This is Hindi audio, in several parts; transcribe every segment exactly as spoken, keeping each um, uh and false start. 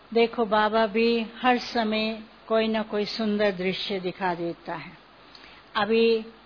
देखो, बाबा भी हर समय कोई ना कोई सुंदर दृश्य दिखा देता है। अभी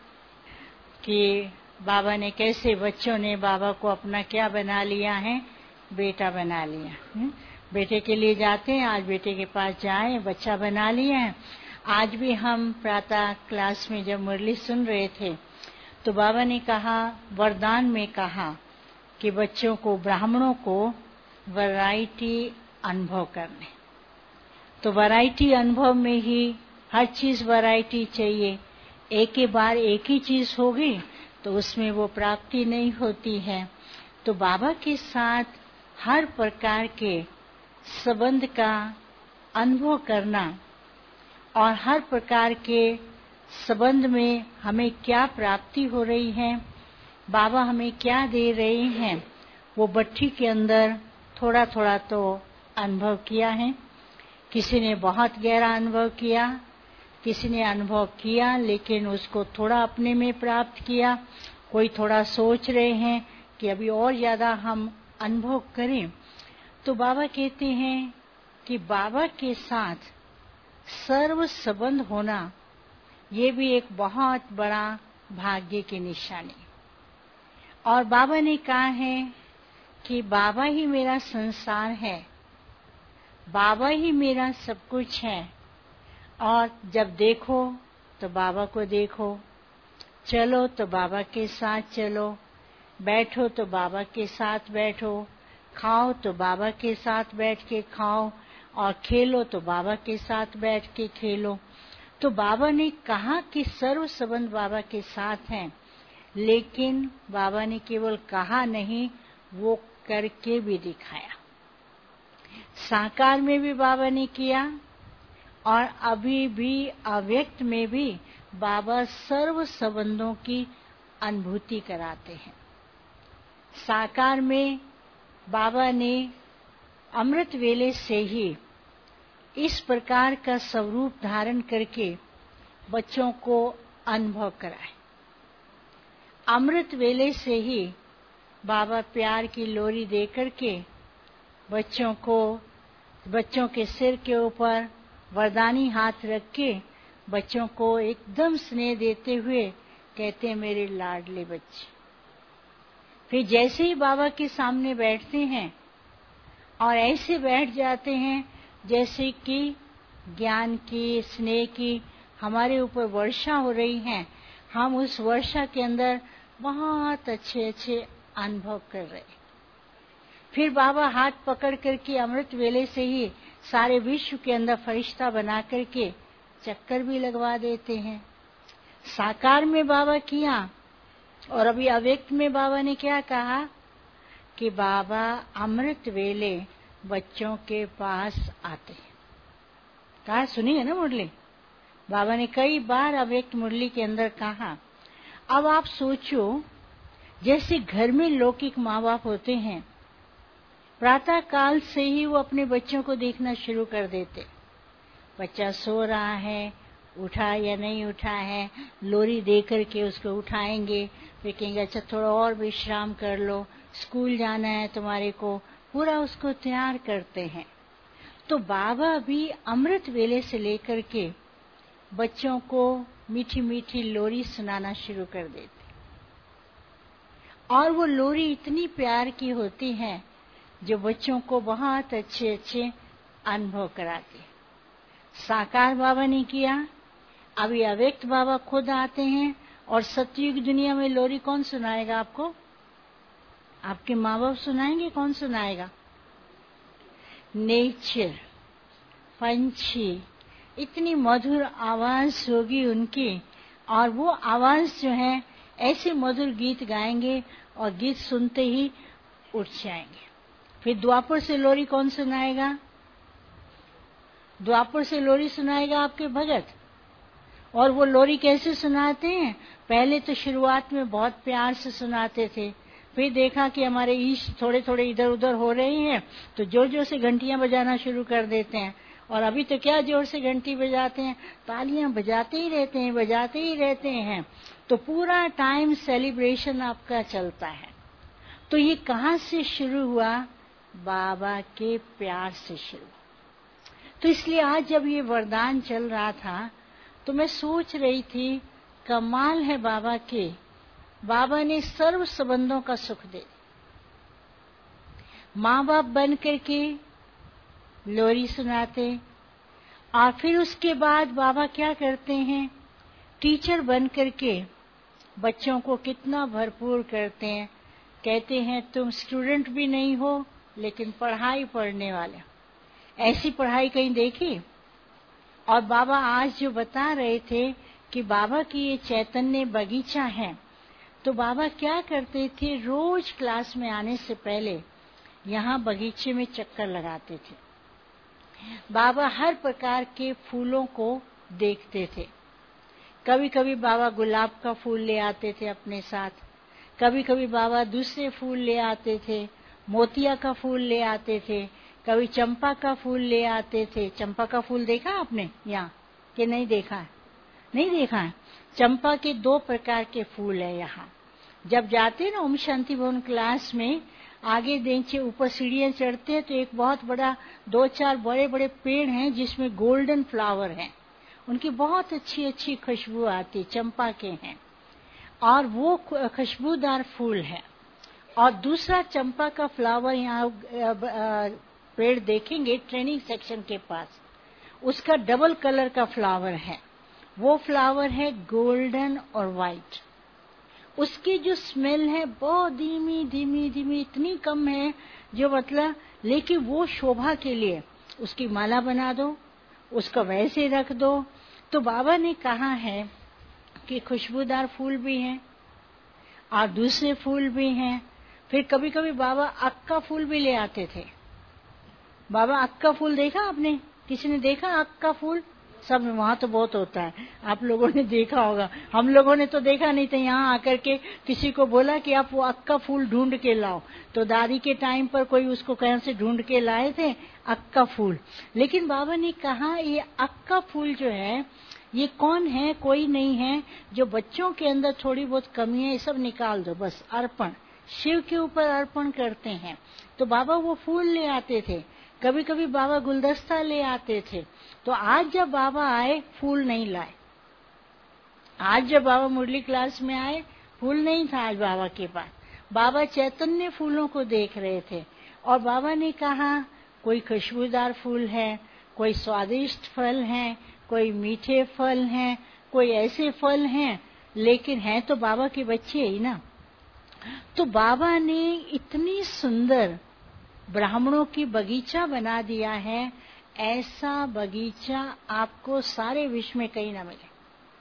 कि बाबा ने कैसे बच्चों ने बाबा को अपना क्या बना लिया है, बेटा बना लिया है। बेटे के लिए जाते हैं, आज बेटे के पास जाए, बच्चा बना लिया है। आज भी हम प्रातः क्लास में जब मुरली सुन रहे थे तो बाबा ने कहा, वरदान में कहा कि बच्चों को, ब्राह्मणों को वैरायटी अनुभव करने। तो वैरायटी अनुभव में ही हर चीज वैरायटी चाहिए। एक ही बार एक ही चीज होगी तो उसमें वो प्राप्ति नहीं होती है। तो बाबा के साथ हर प्रकार के संबंध का अनुभव करना और हर प्रकार के संबंध में हमें क्या प्राप्ति हो रही है, बाबा हमें क्या दे रहे हैं, वो भट्ठी के अंदर थोड़ा थोड़ा तो अनुभव किया है। किसी ने बहुत गहरा अनुभव किया, किसी ने अनुभव किया लेकिन उसको थोड़ा अपने में प्राप्त किया। कोई थोड़ा सोच रहे हैं कि अभी और ज्यादा हम अनुभव करें। तो बाबा कहते हैं कि बाबा के साथ सर्व संबंध होना ये भी एक बहुत बड़ा भाग्य की निशानी। और बाबा ने कहा है कि बाबा ही मेरा संसार है, बाबा ही मेरा सब कुछ है। और जब देखो तो बाबा को देखो, चलो तो बाबा के साथ चलो, बैठो तो बाबा के साथ बैठो, खाओ तो बाबा के साथ बैठ के खाओ, और खेलो तो बाबा के साथ बैठ के खेलो। तो बाबा ने कहा कि सर्व संबंध बाबा के साथ हैं, लेकिन बाबा ने केवल कहा नहीं, वो करके भी दिखाया। साकार में भी बाबा ने किया और अभी भी अव्यक्त में भी बाबा सर्व संबंधों की अनुभूति कराते हैं। साकार में बाबा ने अमृत वेले से ही इस प्रकार का स्वरूप धारण करके बच्चों को अनुभव कराए। अमृत वेले से ही बाबा प्यार की लोरी दे करके बच्चों को, बच्चों के सिर के ऊपर वरदानी हाथ रख के बच्चों को एकदम स्नेह देते हुए कहते हैं, मेरे लाडले बच्चे। फिर जैसे ही बाबा के सामने बैठते हैं और ऐसे बैठ जाते हैं जैसे कि ज्ञान की, स्नेह की हमारे ऊपर वर्षा हो रही है। हम उस वर्षा के अंदर बहुत अच्छे अच्छे अनुभव कर रहे हैं। फिर बाबा हाथ पकड़ करके अमृत वेले से ही सारे विश्व के अंदर फरिश्ता बना करके चक्कर भी लगवा देते हैं। साकार में बाबा किया और अभी अव्यक्त में बाबा ने क्या कहा कि बाबा अमृत वेले बच्चों के पास आते हैं। कहा, सुनी है ना मुरली? बाबा ने कई बार अव्यक्त मुरली के अंदर कहा। अब आप सोचो, जैसे घर में लौकिक माँ बाप होते हैं, प्रातः काल से ही वो अपने बच्चों को देखना शुरू कर देते। बच्चा सो रहा है, उठा या नहीं उठा है, लोरी दे करके उसको उठाएंगे, फिर कहेंगे अच्छा थोड़ा और विश्राम कर लो, स्कूल जाना है तुम्हारे को, पूरा उसको तैयार करते हैं। तो बाबा भी अमृत वेले से लेकर के बच्चों को मीठी मीठी लोरी सुनाना शुरू कर देते। और वो लोरी इतनी प्यार की होती है जो बच्चों को बहुत अच्छे अच्छे अनुभव कराती है। साकार बाबा ने किया, अभी अव्यक्त बाबा खुद आते हैं। और सतयुग दुनिया में लोरी कौन सुनाएगा आपको? आपके माँ बाप सुनाएंगे? कौन सुनाएगा? नेचर, पंछी, इतनी मधुर आवाज होगी उनकी, और वो आवाज जो है ऐसे मधुर गीत गाएंगे और गीत सुनते ही उठ जाएंगे। फिर द्वापर से लोरी कौन सुनाएगा? द्वापर से लोरी सुनाएगा आपके भगत। और वो लोरी कैसे सुनाते हैं? पहले तो शुरुआत में बहुत प्यार से सुनाते थे, फिर देखा कि हमारे ईश थोड़े थोड़े इधर उधर हो रहे हैं तो जोर जोर से घंटियां बजाना शुरू कर देते हैं। और अभी तो क्या जोर से घंटी बजाते हैं, तालियां बजाते ही रहते हैं, बजाते ही रहते हैं। तो पूरा टाइम सेलिब्रेशन आपका चलता है। तो ये कहाँ से शुरू हुआ? बाबा के प्यार से शुरू। तो इसलिए आज जब ये वरदान चल रहा था तो मैं सोच रही थी, कमाल है बाबा के, बाबा ने सर्व संबंधों का सुख दे। माँ बाप बन करके लोरी सुनाते, और फिर उसके बाद बाबा क्या करते हैं, टीचर बन करके बच्चों को कितना भरपूर करते हैं। कहते हैं तुम स्टूडेंट भी नहीं हो लेकिन पढ़ाई पढ़ने वाले। ऐसी पढ़ाई कहीं देखी? और बाबा आज जो बता रहे थे कि बाबा की ये चैतन्य बगीचा है, तो बाबा क्या करते थे, रोज क्लास में आने से पहले यहाँ बगीचे में चक्कर लगाते थे। बाबा हर प्रकार के फूलों को देखते थे। कभी कभी बाबा गुलाब का फूल ले आते थे अपने साथ, कभी कभी बाबा दूसरे फूल ले आते थे, मोतिया का फूल ले आते थे, कभी चंपा का फूल ले आते थे। चंपा का फूल देखा आपने यहाँ कि नहीं देखा है? नहीं देखा है। चंपा के दो प्रकार के फूल है यहाँ। जब जाते हैं ना ओम शांति भवन क्लास में, आगे नीचे ऊपर सीढ़ियां चढ़ते हैं तो एक बहुत बड़ा, दो चार बड़े बड़े पेड़ हैं जिसमें गोल्डन फ्लावर हैं। उनकी बहुत अच्छी अच्छी खुशबू आती, चंपा के हैं, और वो खुशबूदार फूल है। और दूसरा चंपा का फ्लावर यहाँ पेड़ देखेंगे ट्रेनिंग सेक्शन के पास, उसका डबल कलर का फ्लावर है। वो फ्लावर है गोल्डन और वाइट। उसकी जो स्मेल है बहुत धीमी धीमी धीमी, इतनी कम है जो मतलब, लेकिन वो शोभा के लिए उसकी माला बना दो, उसको वैसे रख दो। तो बाबा ने कहा है कि खुशबूदार फूल भी हैं और दूसरे फूल भी हैं। फिर कभी कभी बाबा अक का फूल भी ले आते थे। बाबा अक का फूल देखा आपने? किसी ने देखा अक का फूल? सब वहाँ तो बहुत होता है, आप लोगों ने देखा होगा। हम लोगों ने तो देखा नहीं था। यहाँ आकर के किसी को बोला कि आप वो अक का फूल ढूंढ के लाओ, तो दादी के टाइम पर कोई उसको कहीं से ढूंढ के लाए थे अक का फूल। लेकिन बाबा ने कहा ये अक का फूल जो है, ये कौन है? कोई नहीं है। जो बच्चों के अंदर थोड़ी बहुत कमी है, ये सब निकाल दो, बस अर्पण, शिव के ऊपर अर्पण करते हैं। तो बाबा वो फूल ले आते थे। कभी कभी बाबा गुलदस्ता ले आते थे। तो आज जब बाबा आए, फूल नहीं लाए। आज जब बाबा मुरली क्लास में आए, फूल नहीं था आज बाबा के पास। बाबा चैतन्य फूलों को देख रहे थे और बाबा ने कहा कोई खुशबूदार फूल है, कोई स्वादिष्ट फल हैं, कोई मीठे फल हैं, कोई ऐसे फल हैं, लेकिन हैं तो बाबा के बच्चे ही ना। तो बाबा ने इतनी सुंदर ब्राह्मणों की बगीचा बना दिया है, ऐसा बगीचा आपको सारे विश्व में कहीं ना मिले।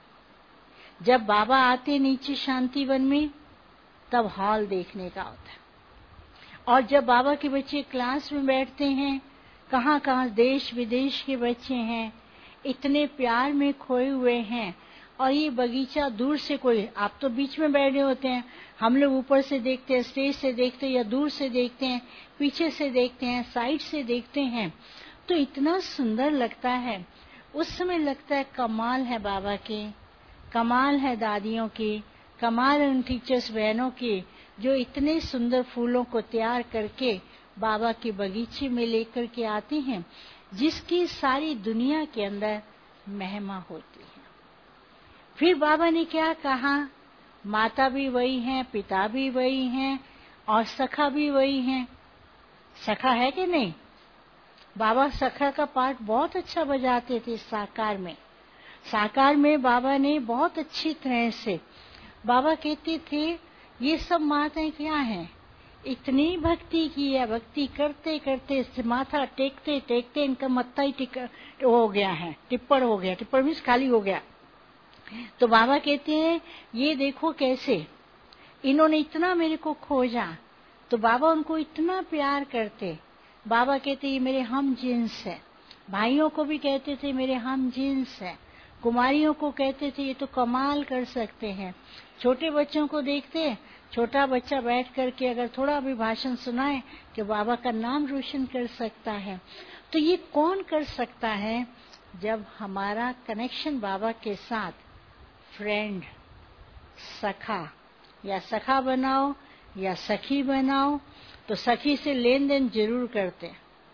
जब बाबा आते नीचे शांति वन में, तब हॉल देखने का होता है। और जब बाबा के बच्चे क्लास में बैठते हैं, कहाँ कहाँ देश विदेश के बच्चे हैं, इतने प्यार में खोए हुए हैं। और ये बगीचा दूर से, कोई आप तो बीच में बैठे होते हैं, हम लोग ऊपर से देखते हैं, स्टेज से देखते हैं, या दूर से देखते हैं, पीछे से देखते हैं, साइड से देखते हैं, तो इतना सुंदर लगता है। उस समय लगता है कमाल है बाबा की, कमाल है दादियों की, कमाल है उन टीचर्स बहनों की, जो इतने सुंदर फूलों को तैयार करके बाबा के बगीचे में लेकर के आते हैं, जिसकी सारी दुनिया के अंदर महिमा होती है। फिर बाबा ने क्या कहा, माता भी वही है, पिता भी वही हैं, और सखा भी वही हैं। सखा है कि नहीं? बाबा सखा का पार्ट बहुत अच्छा बजाते थे साकार में। साकार में बाबा ने बहुत अच्छी तरह से, बाबा कहते थे ये सब माताएं क्या हैं, इतनी भक्ति की है, भक्ति करते करते माथा टेकते टेकते इनका मत्था ही टिक हो गया है, टिप्पण हो गया। टिप्पण मीन्स खाली हो गया। तो बाबा कहते हैं ये देखो कैसे इन्होंने इतना मेरे को खोजा। तो बाबा उनको इतना प्यार करते। बाबा कहते ये मेरे हम जिन्स है। भाइयों को भी कहते थे मेरे हम जिन्स है। कुमारियों को कहते थे ये तो कमाल कर सकते हैं। छोटे बच्चों को देखते, छोटा बच्चा बैठ करके अगर थोड़ा भी भाषण सुनाए कि बाबा का नाम रोशन कर सकता है। तो ये कौन कर सकता है? जब हमारा कनेक्शन बाबा के साथ फ्रेंड, सखा, या सखा बनाओ या सखी बनाओ, तो सखी से लेन देन जरूर करते हैं।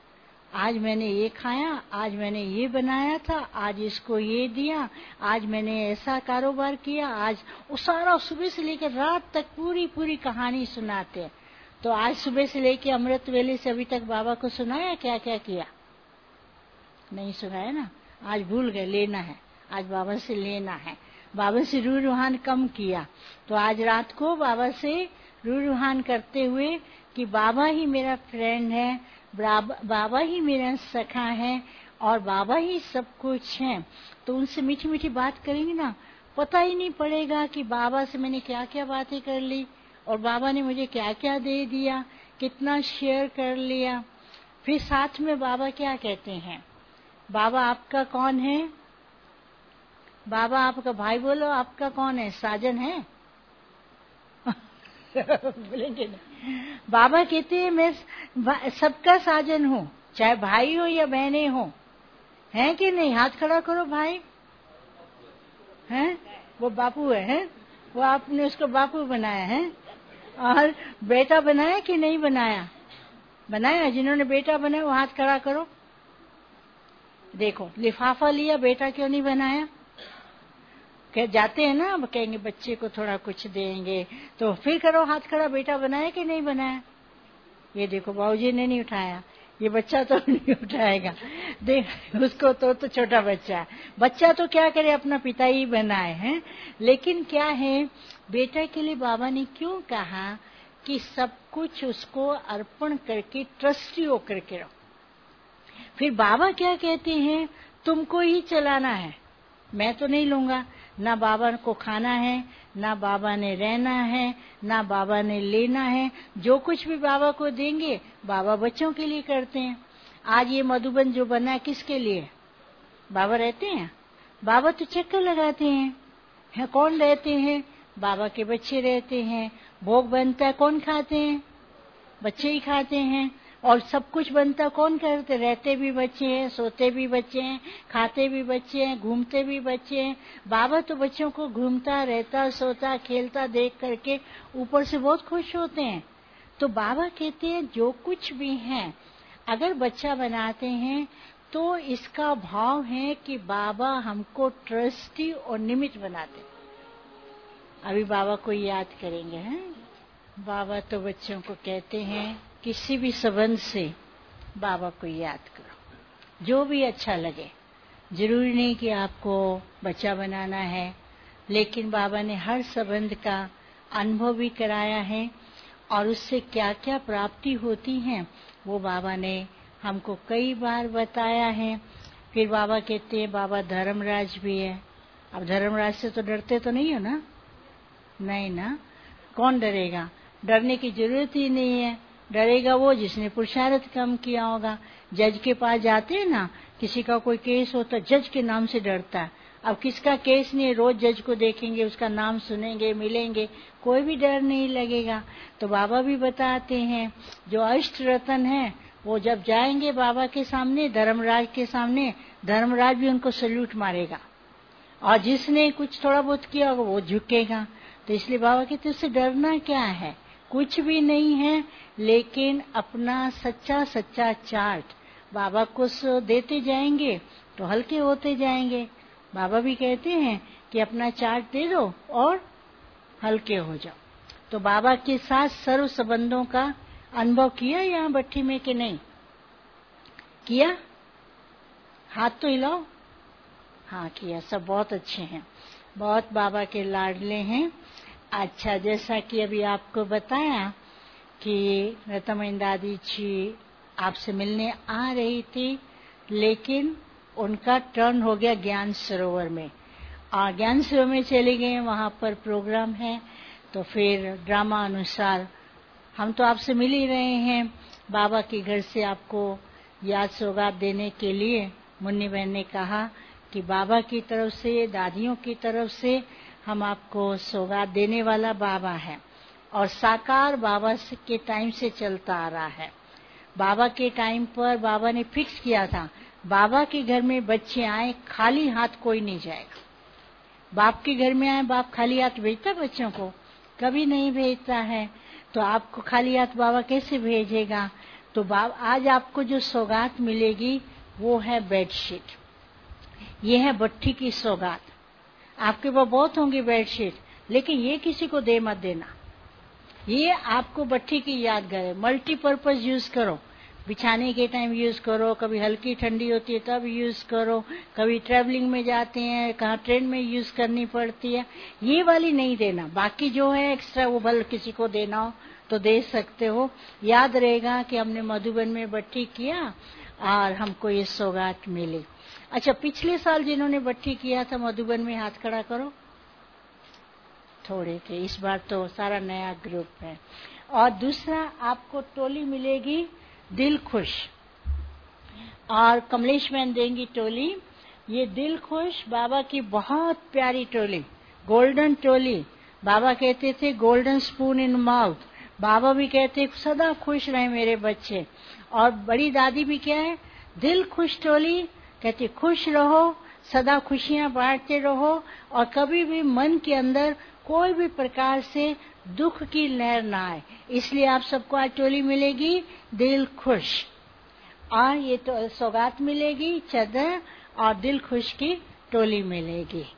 आज मैंने ये खाया, आज मैंने ये बनाया था, आज इसको ये दिया, आज मैंने ऐसा कारोबार किया, आज वो सारा सुबह से लेकर रात तक पूरी पूरी कहानी सुनाते हैं। तो आज सुबह से लेकर अमृत वेले से अभी तक बाबा को सुनाया क्या क्या किया? नहीं सुनाया ना। आज भूल गए, लेना है, आज बाबा से लेना है। बाबा से रू रूहान कम किया, तो आज रात को बाबा से रू रूहान करते हुए कि बाबा ही मेरा फ्रेंड है, बाबा ही मेरा सखा है और बाबा ही सब कुछ है। तो उनसे मीठी मीठी बात करेंगे ना, पता ही नहीं पड़ेगा कि बाबा से मैंने क्या क्या बातें कर ली और बाबा ने मुझे क्या क्या दे दिया, कितना शेयर कर लिया। फिर साथ में बाबा क्या कहते हैं, बाबा आपका कौन है? बाबा आपका भाई, बोलो आपका कौन है? साजन है? बोलेंगे नहीं। बाबा कहते हैं मैं सबका साजन हूँ, चाहे भाई हो या बहने हो, हैं कि नहीं? हाथ खड़ा करो भाई। हैं? वो बापू है, हैं? वो आपने उसको बापू बनाया है। और बेटा बनाया कि नहीं बनाया? बनाया। जिन्होंने बेटा बनाया वो हाथ खड़ा करो। देखो लिफाफा लिया, बेटा क्यों नहीं बनाया? कह जाते हैं ना, कहेंगे बच्चे को थोड़ा कुछ देंगे, तो फिर करो हाथ खड़ा, बेटा बनाया कि नहीं बनाया? ये देखो बाबूजी ने नहीं उठाया, ये बच्चा तो नहीं उठाएगा। देख उसको तो तो छोटा बच्चा है, बच्चा तो क्या करे, अपना पिता ही बनाए हैं। लेकिन क्या है, बेटा के लिए बाबा ने क्यों कहा कि सब कुछ उसको अर्पण करके ट्रस्टी होकर के रहो। फिर बाबा क्या कहते हैं, तुमको ही चलाना है, मैं तो नहीं लूंगा। ना बाबा को खाना है, ना बाबा ने रहना है, ना बाबा ने लेना है। जो कुछ भी बाबा को देंगे बाबा बच्चों के लिए करते हैं। आज ये मधुबन जो बना है किसके लिए? बाबा रहते हैं? बाबा तो चक्कर लगाते हैं, है कौन रहते हैं? बाबा के बच्चे रहते हैं। भोग बनता है, कौन खाते हैं? बच्चे ही खाते हैं। और सब कुछ बनता कौन करते? रहते भी बच्चे हैं, सोते भी बच्चे हैं, खाते भी बच्चे हैं, घूमते भी बच्चे हैं। बाबा तो बच्चों को घूमता रहता, सोता, खेलता देख करके ऊपर से बहुत खुश होते हैं। तो बाबा कहते हैं जो कुछ भी है अगर बच्चा बनाते हैं तो इसका भाव है कि बाबा हमको ट्रस्टी और निमित्त बनाते। अभी बाबा को याद करेंगे, हैं? बाबा तो बच्चों को कहते हैं किसी भी संबंध से बाबा को याद करो, जो भी अच्छा लगे। जरूरी नहीं कि आपको बच्चा बनाना है, लेकिन बाबा ने हर संबंध का अनुभव भी कराया है और उससे क्या क्या प्राप्ति होती है वो बाबा ने हमको कई बार बताया है। फिर बाबा कहते हैं बाबा धर्मराज भी है। अब धर्मराज से तो डरते तो नहीं हो ना? नहीं ना, कौन डरेगा? डरने की जरूरत ही नहीं है। डरेगा वो जिसने पुरुषार्थ कम किया होगा। जज के पास जाते हैं ना, किसी का कोई केस होता जज के नाम से डरता है। अब किसका केस नहीं है, रोज जज को देखेंगे, उसका नाम सुनेंगे, मिलेंगे, कोई भी डर नहीं लगेगा। तो बाबा भी बताते हैं जो अष्ट रतन है वो जब जाएंगे बाबा के सामने, धर्मराज के सामने, धर्मराज भी उनको सल्यूट मारेगा और जिसने कुछ थोड़ा बहुत किया होगा वो झुकेगा। तो इसलिए बाबा कहते उससे डरना क्या है, कुछ भी नहीं है। लेकिन अपना सच्चा सच्चा चार्ट बाबा को देते जाएंगे तो हल्के होते जाएंगे। बाबा भी कहते हैं कि अपना चार्ट दे दो और हल्के हो जाओ। तो बाबा के साथ सर्व संबंधों का अनुभव किया यहाँ भट्टी में कि नहीं किया? हाथ तो हिलाओ। हाँ किया, सब बहुत अच्छे हैं, बहुत बाबा के लाडले हैं। अच्छा, जैसा कि अभी आपको बताया कि रतमयी दादी जी आपसे मिलने आ रही थी, लेकिन उनका टर्न हो गया ज्ञान सरोवर में और ज्ञान सरोवर में चले गए। वहाँ पर प्रोग्राम है, तो फिर ड्रामा अनुसार हम तो आपसे मिल ही रहे हैं। बाबा के घर से आपको याद सौगात देने के लिए मुन्नी बहन ने कहा कि बाबा की तरफ से, दादियों की तरफ से हम आपको सौगात देने वाला बाबा है। और साकार बाबा के टाइम से चलता आ रहा है। बाबा के टाइम पर बाबा ने फिक्स किया था, बाबा के घर में बच्चे आए खाली हाथ कोई नहीं जाएगा। बाप के घर में आए, बाप खाली हाथ भेजता बच्चों को? कभी नहीं भेजता है। तो आपको खाली हाथ बाबा कैसे भेजेगा? तो बाब आज आपको जो सौगात मिलेगी वो है बेडशीट। ये है भट्टी की सौगात। आपके पास बहुत होंगी बेडशीट, लेकिन ये किसी को दे मत देना। ये आपको भट्टी की यादगार है। मल्टीपर्पज यूज करो, बिछाने के टाइम यूज करो, कभी हल्की ठंडी होती है तब यूज करो, कभी ट्रेवलिंग में जाते हैं, कहाँ ट्रेन में यूज करनी पड़ती है। ये वाली नहीं देना। बाकी जो है एक्स्ट्रा वो भले किसी को देना हो तो दे सकते हो। याद रहेगा कि हमने मधुबन में भट्टी किया और हमको ये सौगात मिली। अच्छा, पिछले साल जिन्होंने भट्टी किया था मधुबन में, हाथ खड़ा करो। थोड़े थे, इस बार तो सारा नया ग्रुप है। और दूसरा आपको टोली मिलेगी दिल खुश, और कमलेश बहन देंगी टोली। ये दिल खुश बाबा की बहुत प्यारी टोली, गोल्डन टोली। बाबा कहते थे गोल्डन स्पून इन माउथ। बाबा भी कहते सदा खुश रहे मेरे बच्चे। और बड़ी दादी भी क्या है, दिल खुश टोली, कहती खुश रहो, सदा खुशियां बांटते रहो, और कभी भी मन के अंदर कोई भी प्रकार से दुख की लहर ना आए। इसलिए आप सबको आज टोली मिलेगी दिल खुश, और ये तो सौगात मिलेगी चादर, और दिल खुश की टोली मिलेगी।